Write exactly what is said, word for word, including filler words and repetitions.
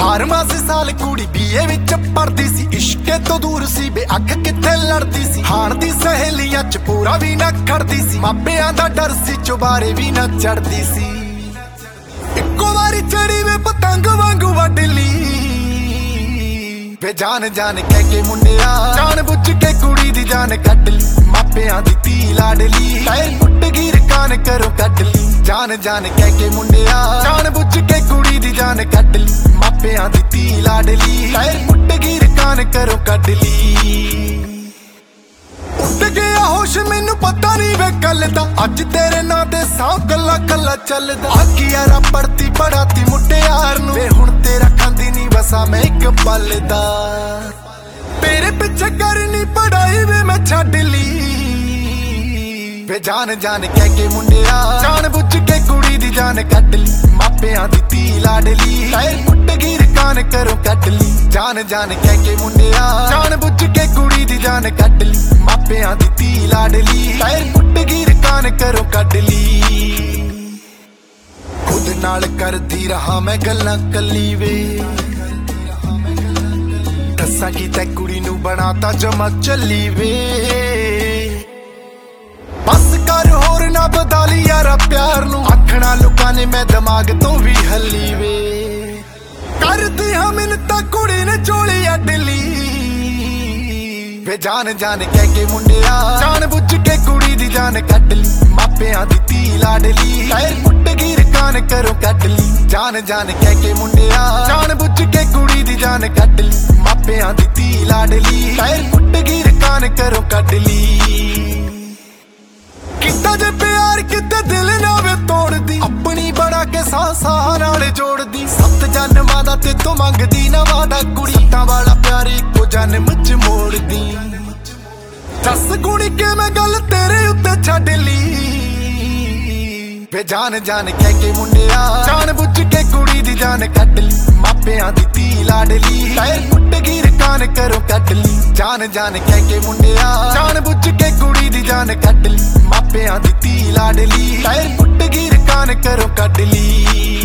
बारहवां साल कुड़ी बीए विच पढ़दी सी, इश्के तो दूर सी बे अख किथे लड़दी सी। हाण दी सहेलियां च पूरा भी ना खड़दी सी, मापियां दा डर सी चुबारे भी ना चढ़दी सी। इक्को वारी चढ़ी वे पतंग वांगू वड ली वे जान जान कह के मुंडिया, जान बुझ के कुड़ी दी जान कट ली। मापियां दी धी लाडली टायर फुट गिर कान करो कट ली। जान जान कह के मुंडिया, जान बुझ के कुड़ी दी जान कट ली। मापियां दी धी लाडली टायर फुट गिर कान करो कट ली। उठ गया होश मैनू पता नहीं वे कल दा, अज तेरे नां दे सां कला कला चलदा। आखी यारा पढ़ती पढ़ाती मुटियार नूं वे हुण तेरा खांदी नहीं वसा मैं इक पल दा। तेरे पिछे करनी पढ़ाई वे मैं छड्ड ली वे जान जान कह के मुंडिया, जान बुझ के कुड़ी दी जान कट ली। मापियां दी धी लाडली टायर फुट गिर कान करो कट ली। जान जान कह के मुंडिया, जान बुझ के कुड़ी दी जान कट ली। मापियां दी धी लाडली टायर फुट गिर कान करो कट ली। खुद नाल करदी रहा मैं गल्लां कल्ली वे, दस्सां की तै कुड़ी नूं बनाता जमा चली वे। बस कर होर ना बदाली यारा प्यार नूं, आखना लोकां ने मैं दिमाग तो भी हली वे। करदी हां मिन्नतां कुड़ी ने चोली अड्ड ली वे जान जान कह के मुंडिया, जान बुझ के कुड़ी दी जान कट ली। मापियां दी धी लाडली टायर फुट गिर कान करो कट ली। जान जान कह के मुंडिया, जान बुझ के कुड़ी दी जान कट ली। मापियां दी धी लाडली टायर फुट गिर कान करो कट ली। किता जे प्यार किते दिल ना वे तोड़दी, अपनी बना के सां सां नाल जोड़दी। सत जन्मां दा ते तो मंगदी ना वादा कुड़ी, सत्तां वाला प्यार इक्को जन्म च मोड़दी। दस गुणी के मैं गल तेरे उत्ते छड्ड ली वे जान जान कह के मुंडिया, जान बुझ के कुड़ी दी जान कट ली। मापियां दी धी लाडली टायर फुट गिर कान करो कट ली। जान जान कह के मुंडिया, जान बुझ के कुड़ी दी जान कट ली। मापियां दी धी लाडली टायर फुट गिर कान करो कट ली।